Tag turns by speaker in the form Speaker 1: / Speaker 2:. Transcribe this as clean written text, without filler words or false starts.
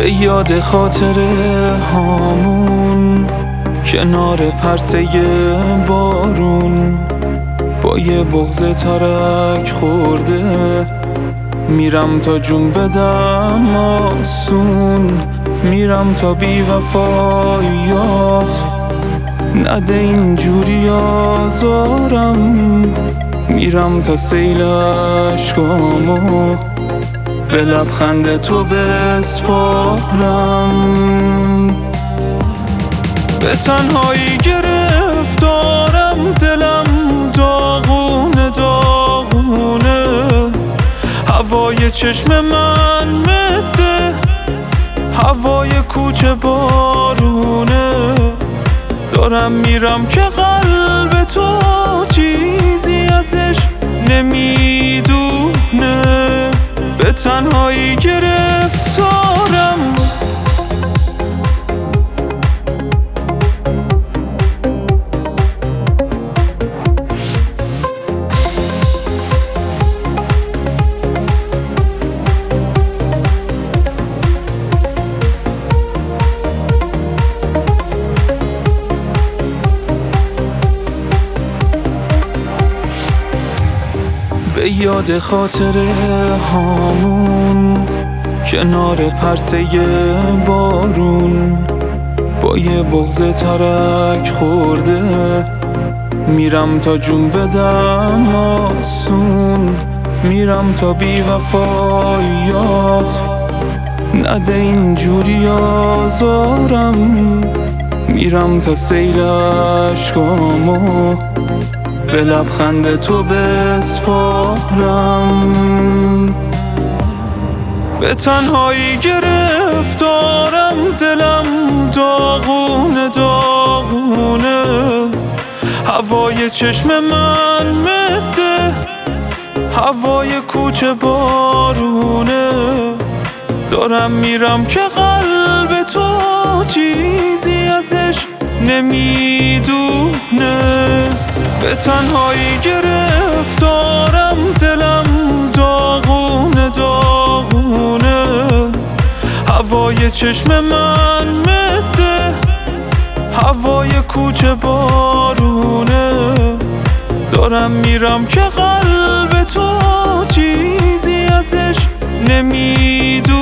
Speaker 1: به یاد خاطره هامون کنار پرسه بارون، با یه بغض ترک خورده میرم تا جون بدم آسون، میرم تا بی وفاییات نده اینجوری آزارم، میرم تا سیل عشقامو به لبخند تو بسپارم. به تنهایی گرفتارم، دلم داغونه داغونه، هوای چشم من مثل هوای کوچه بارونه، دارم میرم که قلب تو چیزی ازش نمیدونه، به تنهایی گرفتارم. به یاد خاطره هامون کنار پرسه بارون، با یه بغض ترک خورده میرم تا جون بدم آسون، میرم تا بی وفاییات نده اینجوری آزارم، میرم تا سیل عشقامو به لبخند تو بسپارم. به تنهایی گرفتارم، دلم داغونه داغونه، هوای چشم من مثل هوای کوچه بارونه، دارم میرم که قلب تو چیزی ازش نمیدونه، به تنهایی گرفتارم، دلم داغونه داغونه، هوای چشم من مثل هوای کوچه بارونه، دارم میرم که قلب تو چیزی ازش نمیدونه.